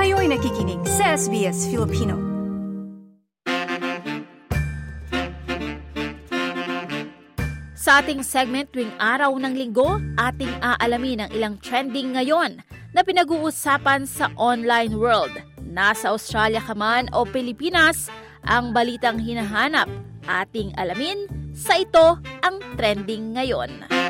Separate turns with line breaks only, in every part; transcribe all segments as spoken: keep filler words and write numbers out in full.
Kayo'y nakikinig sa S B S Filipino.
Sa ating segment tuwing araw ng linggo, ating aalamin ang ilang trending ngayon na pinag-uusapan sa online world. Nasa Australia ka man o Pilipinas, ang balitang hinahanap, ating alamin sa ito ang trending ngayon.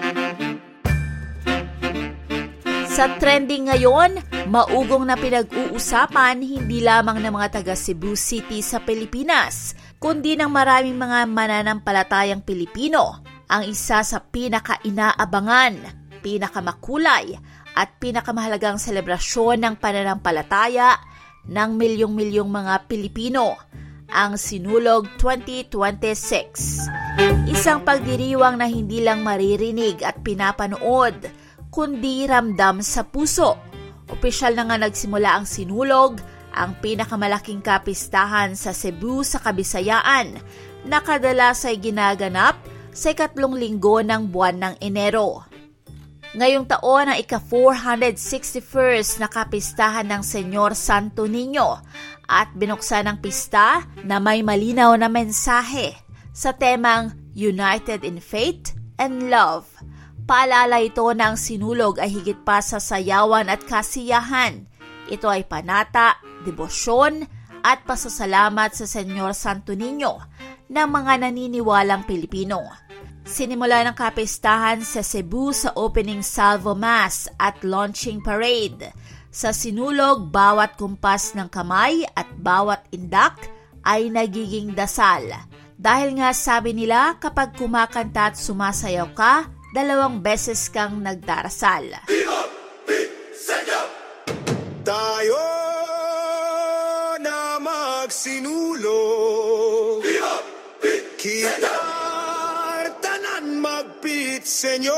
Sa trending ngayon, maugong na pinag-uusapan hindi lamang ng mga taga Cebu City sa Pilipinas, kundi ng maraming mga mananampalatayang Pilipino, ang isa sa pinaka-inaabangan, pinakamakulay at pinakamahalagang selebrasyon ng pananampalataya ng milyong-milyong mga Pilipino, ang Sinulog twenty twenty-six. Isang pagdiriwang na hindi lang maririnig at pinapanood, kundi ramdam sa puso. Opisyal na nga nagsimula ang Sinulog, ang pinakamalaking kapistahan sa Cebu sa Kabisayaan, na kadalas ay ginaganap sa ikatlong linggo ng buwan ng Enero. Ngayong taon ang ika-four hundred sixty-first na kapistahan ng Senyor Santo Niño at binuksan ang pista na may malinaw na mensahe sa temang United in Faith and Love. Paalala ito na ang Sinulog ay higit pa sa sayawan at kasiyahan. Ito ay panata, debosyon at pasasalamat sa Senyor Santo Niño ng mga naniniwalang Pilipino. Sinimula ng kapistahan sa Cebu sa opening salvo mass at launching parade. Sa Sinulog, bawat kumpas ng kamay at bawat indak ay nagiging dasal. Dahil nga sabi nila kapag kumakanta at sumasayaw ka, dalawang beses kang nagdarasal.
Tayo na magsinulog, Kitar tanan magpit, Senyor.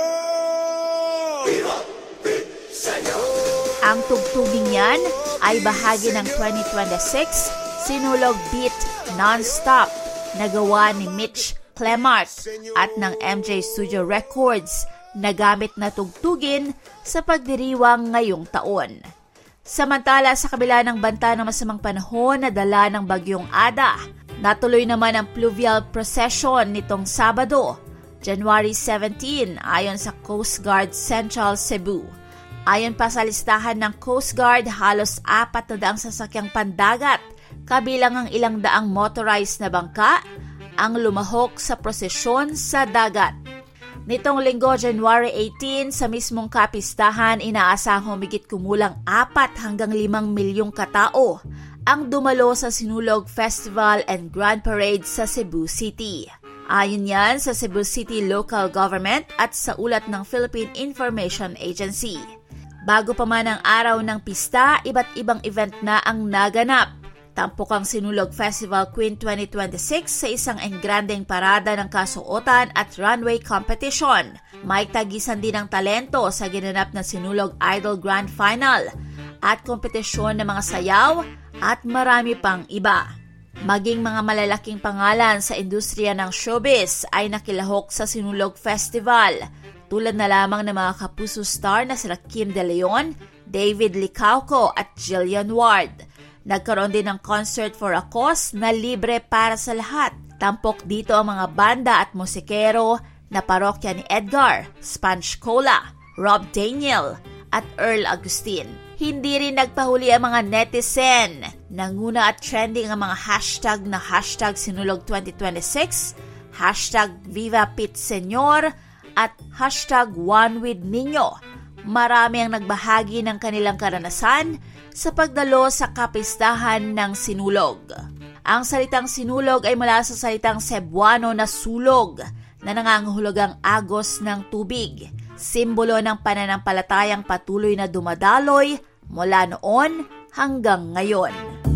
Ang tugtuging yan ay bahagi ng twenty twenty-six Sinulog Beat Non-Stop na gawa ni Mitch Clemart at ng M J Studio Records na gamit na tugtugin sa pagdiriwang ngayong taon. Samantala sa kabila ng banta ng masamang panahon na dala ng Bagyong Ada, natuloy naman ang pluvial procession nitong Sabado, January seventeenth ayon sa Coast Guard Central Cebu. Ayon pa sa listahan ng Coast Guard, halos apat na daang sasakyang pandagat, kabilang ang ilang daang motorized na bangka, ang lumahok sa prosesyon sa dagat. Nitong linggo, January eighteenth, sa mismong kapistahan, inaasahang humigit kumulang apat hanggang limang milyong katao ang dumalo sa Sinulog Festival and Grand Parade sa Cebu City. Ayon yan sa Cebu City Local Government at sa ulat ng Philippine Information Agency. Bago pa man ang araw ng pista, iba't ibang event na ang naganap. Tampok ang Sinulog Festival Queen twenty twenty-six sa isang engrandeng parada ng kasuotan at runway competition. May tagisan din ng talento sa ginanap na Sinulog Idol Grand Final at kompetisyon ng mga sayaw at marami pang iba. Maging mga malalaking pangalan sa industriya ng showbiz ay nakilahok sa Sinulog Festival, tulad na lamang ng mga kapuso star na sila Kim De Leon, David Licauco at Jillian Ward. Nagkaroon din ng Concert for a Cause na libre para sa lahat. Tampok dito ang mga banda at musikero na parokya ni Edgar, Sponge Cola, Rob Daniel at Earl Agustin. Hindi rin nagpahuli ang mga netizen. Nanguna at trending ang mga hashtag na hashtag Sinulog twenty twenty-six, hashtag Viva Pit Senyor at hashtag One with Niño. Marami ang nagbahagi ng kanilang karanasan sa pagdalo sa kapistahan ng Sinulog. Ang salitang Sinulog ay mula sa salitang Cebuano na sulog na nangangahulugang agos ng tubig, simbolo ng pananampalatayang patuloy na dumadaloy mula noon hanggang ngayon.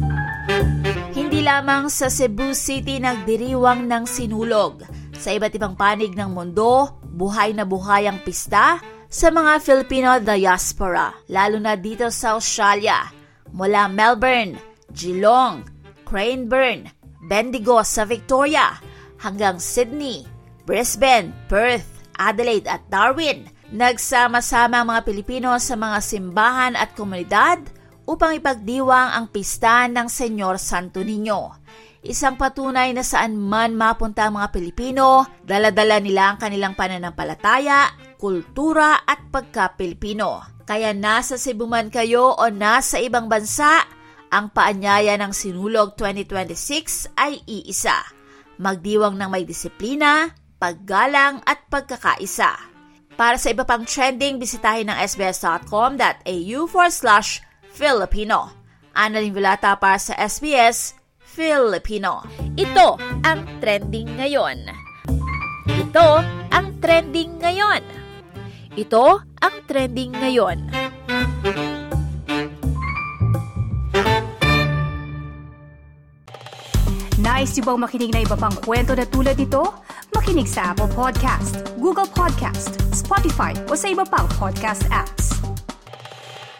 Hindi lamang sa Cebu City nagdiriwang ng Sinulog. Sa iba't ibang panig ng mundo, buhay na buhay ang pista sa mga Filipino diaspora, lalo na dito sa Australia. Mula Melbourne, Geelong, Craneburn, Bendigo sa Victoria, hanggang Sydney, Brisbane, Perth, Adelaide at Darwin, nagsama-sama ang mga Pilipino sa mga simbahan at komunidad upang ipagdiwang ang pista ng Senyor Santo Niño. Isang patunay na saan man mapunta ang mga Pilipino, dala-dala nila ang kanilang pananampalataya, kultura at pagka-Pilipino. Kaya nasa Cebu man kayo o nasa ibang bansa, ang paanyaya ng Sinulog twenty twenty-six ay iisa. Magdiwang ng may disiplina, paggalang at pagkakaisa. Para sa iba pang trending, bisitahin ang sbs.com.au forward slash Filipino. Annalyn Vilata para sa S B S Filipino. Ito ang trending ngayon. Ito ang trending ngayon. Ito ang trending ngayon.
Nice yung bang makinig na iba pang kwento na tulad ito? Makinig sa Apple Podcast, Google Podcast, Spotify o sa iba pang podcast apps.